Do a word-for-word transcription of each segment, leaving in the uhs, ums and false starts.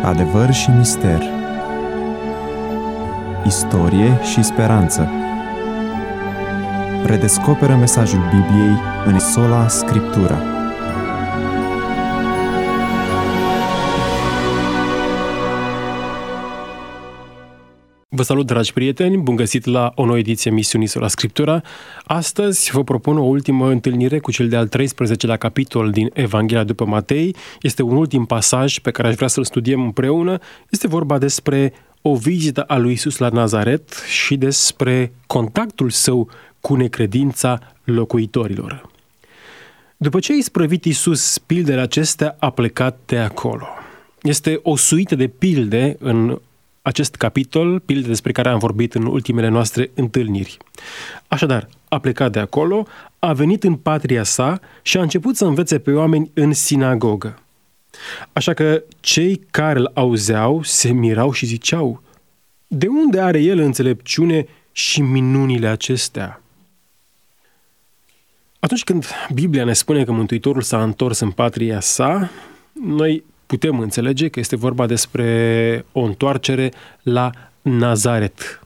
Adevăr și mister, istorie și speranță. Redescoperă mesajul Bibliei în sola Scriptura. Vă salut, dragi prieteni, bun găsit la o nouă ediție emisiunii Sola Scriptura. Astăzi vă propun o ultimă întâlnire cu cel de-al treisprezecelea capitol din Evanghelia după Matei. Este un ultim pasaj pe care aș vrea să-l studiem împreună. Este vorba despre o vizită a lui Iisus la Nazaret și despre contactul său cu necredința locuitorilor. După ce a isprăvit Iisus pildele acestea, a plecat de acolo. Este o suită de pilde în acest capitol, pilde despre care am vorbit în ultimele noastre întâlniri. Așadar, a plecat de acolo, a venit în patria sa și a început să învețe pe oameni în sinagogă. Așa că cei care îl auzeau se mirau și ziceau: de unde are el înțelepciune și minunile acestea? Atunci când Biblia ne spune că Mântuitorul s-a întors în patria sa, noi putem înțelege că este vorba despre o întoarcere la Nazaret.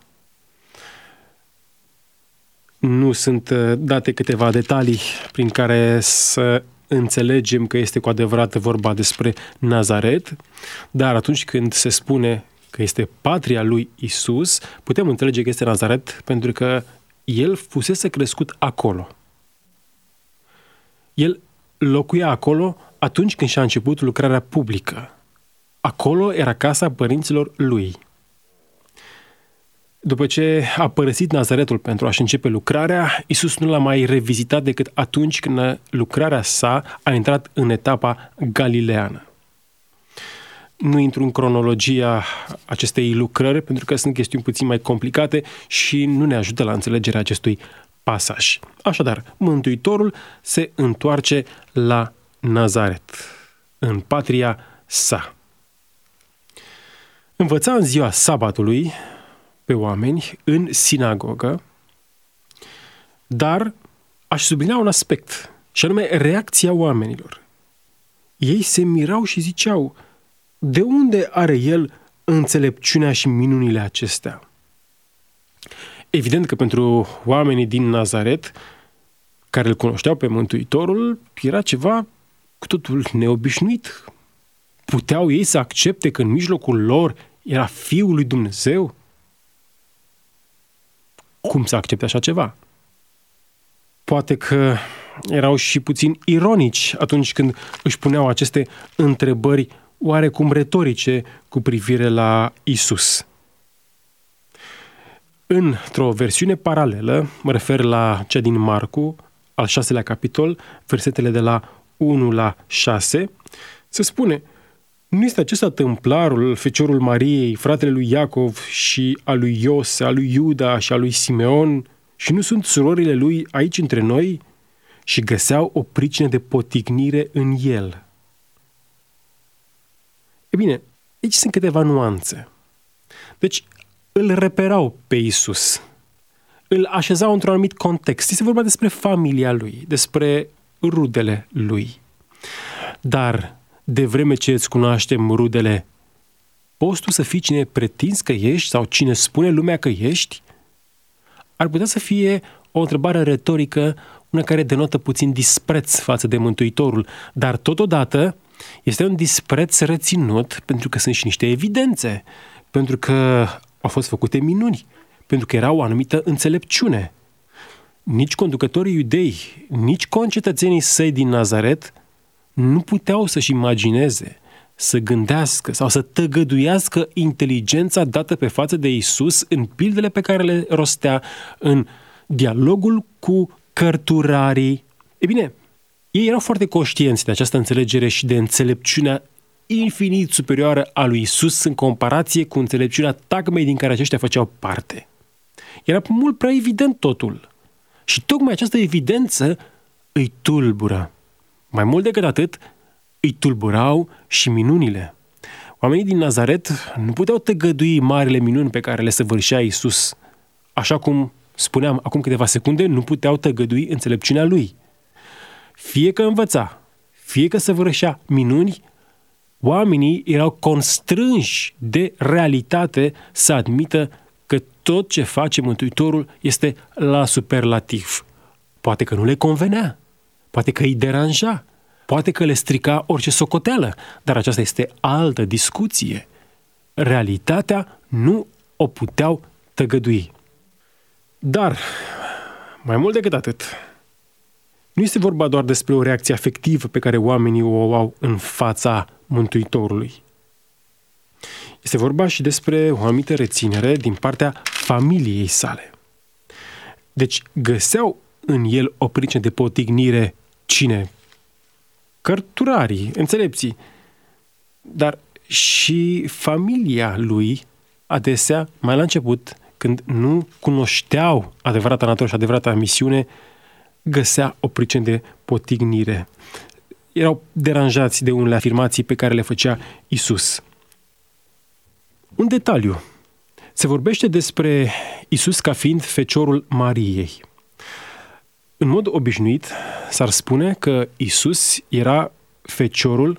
Nu sunt date câteva detalii prin care să înțelegem că este cu adevărat vorba despre Nazaret, dar atunci când se spune că este patria lui Isus, putem înțelege că este Nazaret pentru că el fusese crescut acolo. El locuia acolo atunci când și-a început lucrarea publică. Acolo era casa părinților lui. După ce a părăsit Nazaretul pentru a-și începe lucrarea, Iisus nu l-a mai revizitat decât atunci când lucrarea sa a intrat în etapa galileană. Nu intru în cronologia acestei lucrări pentru că sunt chestiuni puțin mai complicate și nu ne ajută la înțelegerea acestui pasaj. Așadar, Mântuitorul se întoarce la Nazaret, în patria sa. Învăța în ziua sabatului pe oameni în sinagogă, dar aș sublinia un aspect, și anume reacția oamenilor. Ei se mirau și ziceau: de unde are el înțelepciunea și minunile acestea? Evident că pentru oamenii din Nazaret, care îl cunoșteau pe Mântuitorul, era ceva cu totul neobișnuit. Puteau ei să accepte că în mijlocul lor era Fiul lui Dumnezeu? Cum să accepte așa ceva? Poate că erau și puțin ironici atunci când își puneau aceste întrebări oarecum retorice cu privire la Isus. Într-o versiune paralelă, mă refer la cea din Marcu, al șaselea capitol, versetele de la unu la șase, se spune: nu este acesta tâmplarul, feciorul Mariei, fratele lui Iacov și a lui Iose, a lui Iuda și a lui Simeon, și nu sunt surorile lui aici între noi? Și găseau o pricină de potignire în el. E bine, aici sunt câteva nuanțe. Deci, îl reperau pe Isus, îl așezau într-un anumit context. Este vorba despre familia lui, despre rudele lui. Dar, de vreme ce îți cunoaștem rudele, poți tu să fii cine pretinzi că ești sau cine spune lumea că ești? Ar putea să fie o întrebare retorică, una care denotă puțin dispreț față de Mântuitorul, dar totodată este un dispreț reținut pentru că sunt și niște evidențe, pentru că au fost făcute minuni, pentru că era o anumită înțelepciune. Nici conducătorii iudei, nici concetățenii săi din Nazaret nu puteau să-și imagineze, să gândească sau să tăgăduiască inteligența dată pe față de Isus în pildele pe care le rostea, în dialogul cu cărturarii. E bine, ei erau foarte conștienți de această înțelegere și de înțelepciunea infinit superioară a lui Isus în comparație cu înțelepciunea tagmei din care aceștia făceau parte. Era mult prea evident totul. Și tocmai această evidență îi tulbură. Mai mult decât atât, îi tulburau și minunile. Oamenii din Nazaret nu puteau tăgădui marile minuni pe care le săvârșea Isus. Așa cum spuneam acum câteva secunde, nu puteau tăgădui înțelepciunea lui. Fie că învăța, fie că săvârșea minuni, oamenii erau constrânși de realitate să admită că tot ce face Mântuitorul este la superlativ. Poate că nu le convenea, poate că îi deranja, poate că le strica orice socoteală, dar aceasta este altă discuție. Realitatea nu o puteau tăgădui. Dar, mai mult decât atât, nu este vorba doar despre o reacție afectivă pe care oamenii o au în fața Mântuitorului. Este vorba și despre o anumită reținere din partea familiei sale. Deci găseau în el o pricină de potignire cine? Cărturarii, înțelepții. Dar și familia lui, adesea, mai la început, când nu cunoșteau adevărata natură și adevărata misiune, găsea o pricină de potignire. Erau deranjați de unele afirmații pe care le făcea Isus. Un detaliu. Se vorbește despre Isus ca fiind feciorul Mariei. În mod obișnuit, s-ar spune că Isus era feciorul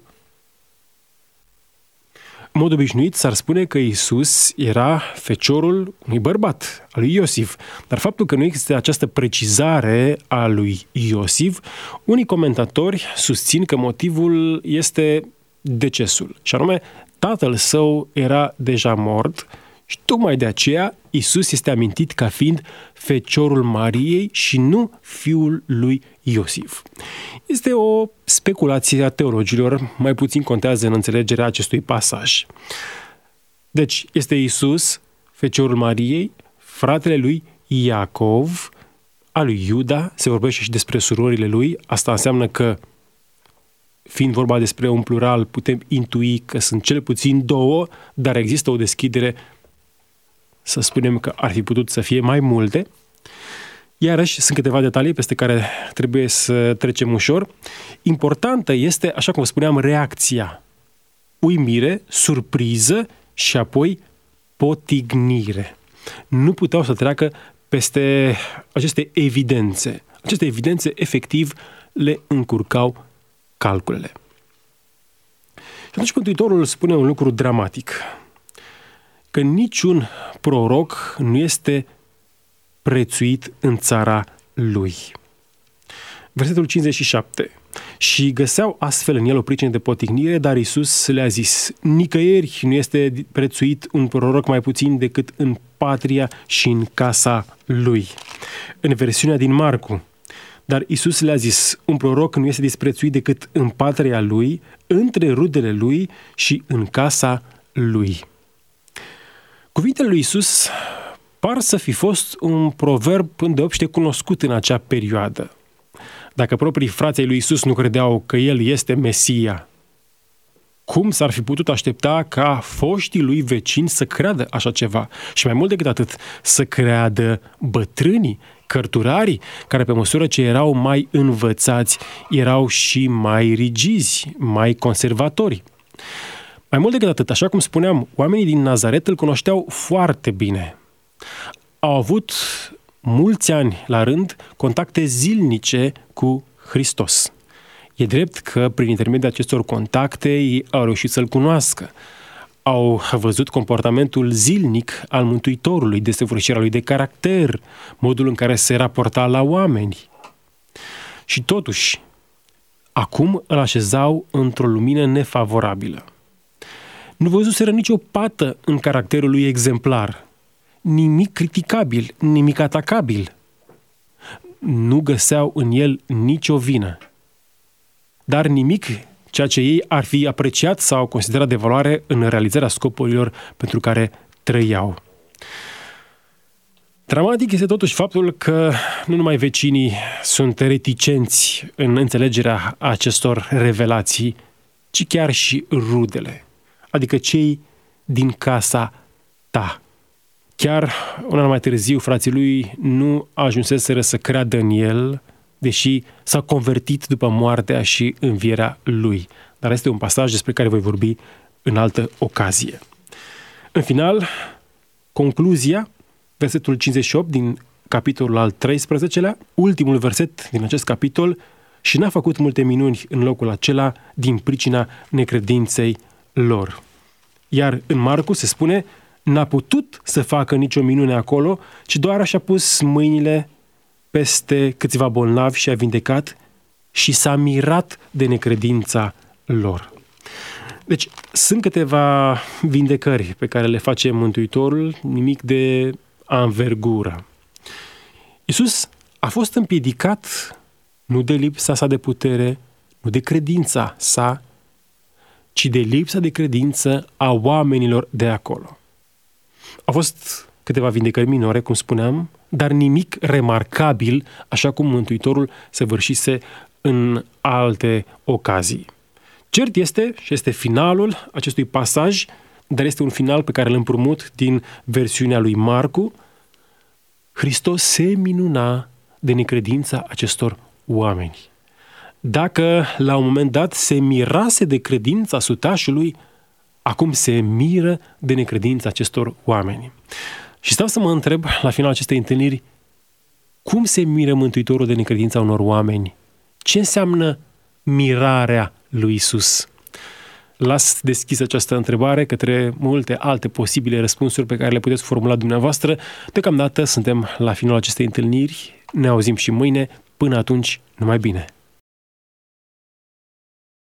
În mod obișnuit s-ar spune că Isus era feciorul unui bărbat, al lui Iosif. Dar faptul că nu există această precizare a lui Iosif, unii comentatori susțin că motivul este decesul. Și anume, tatăl său era deja mort și tocmai de aceea Isus este amintit ca fiind feciorul Mariei și nu fiul lui Iosif. Este o speculație a teologilor, mai puțin contează în înțelegerea acestui pasaj. Deci, este Isus, feciorul Mariei, fratele lui Iacov, al lui Iuda, se vorbește și despre surorile lui, asta înseamnă că, fiind vorba despre un plural, putem intui că sunt cel puțin două, dar există o deschidere, să spunem că ar fi putut să fie mai multe. Iarăși, sunt câteva detalii peste care trebuie să trecem ușor. Importantă este, așa cum spuneam, reacția. Uimire, surpriză și apoi potignire. Nu puteau să treacă peste aceste evidențe. Aceste evidențe, efectiv, le încurcau calculele. Și atunci Mântuitorul spune un lucru dramatic. Că niciun proroc nu este prețuit în țara lui. Versetul cincizeci și șapte. Și găseau astfel în el o pricină de potignire, dar Iisus le-a zis: nicăieri nu este prețuit un proroc mai puțin decât în patria și în casa lui. În versiunea din Marcu. Dar Iisus le-a zis: un proroc nu este disprețuit decât în patria lui, între rudele lui și în casa lui. Cuvintele lui Iisus par să fi fost un proverb îndeopște cunoscut în acea perioadă. Dacă proprii frații lui Iisus nu credeau că El este Mesia, cum s-ar fi putut aștepta ca foștii lui vecini să creadă așa ceva? Și mai mult decât atât, să creadă bătrânii, cărturarii, care pe măsură ce erau mai învățați, erau și mai rigizi, mai conservatori. Mai mult decât atât, așa cum spuneam, oamenii din Nazaret îl cunoșteau foarte bine. Au avut mulți ani la rând contacte zilnice cu Hristos. E drept că prin intermediul acestor contacte ei au reușit să-L cunoască. Au văzut comportamentul zilnic al Mântuitorului, desăvârșirea lui de caracter, modul în care se raporta la oameni. Și totuși, acum îl așezau într-o lumină nefavorabilă. Nu văzuseră nicio pată în caracterul lui exemplar, nimic criticabil, nimic atacabil. Nu găseau în el nicio vină. Dar nimic ceea ce ei ar fi apreciat sau considerat de valoare în realizarea scopurilor pentru care trăiau. Dramatic este totuși faptul că nu numai vecinii sunt reticenți în înțelegerea acestor revelații, ci chiar și rudele, adică cei din casa ta. Chiar un an mai târziu, frații lui nu ajunseseră să creadă în el, deși s-a convertit după moartea și învierea lui. Dar este un pasaj despre care voi vorbi în altă ocazie. În final, concluzia, versetul cincizeci și opt din capitolul al treisprezecelea, ultimul verset din acest capitol: și n-a făcut multe minuni în locul acela din pricina necredinței lor. Iar în Marcu se spune, n-a putut să facă nicio minune acolo, ci doar și-a pus mâinile peste câțiva bolnavi și a vindecat și s-a mirat de necredința lor. Deci, sunt câteva vindecări pe care le face Mântuitorul, nimic de anvergură. Iisus a fost împiedicat nu de lipsa sa de putere, nu de credința sa, ci de lipsa de credință a oamenilor de acolo. Au fost câteva vindecări minore, cum spuneam, dar nimic remarcabil, așa cum Mântuitorul săvârșise în alte ocazii. Cert este, și este finalul acestui pasaj, dar este un final pe care îl împrumut din versiunea lui Marcu, Hristos se minuna de necredința acestor oameni. Dacă la un moment dat se mirase de credința sutașului, acum se miră de necredința acestor oameni. Și stau să mă întreb la finalul acestei întâlniri, cum se miră Mântuitorul de necredința unor oameni? Ce înseamnă mirarea lui Iisus? Las deschis această întrebare către multe alte posibile răspunsuri pe care le puteți formula dumneavoastră. Deocamdată suntem la finalul acestei întâlniri. Ne auzim și mâine. Până atunci, numai bine!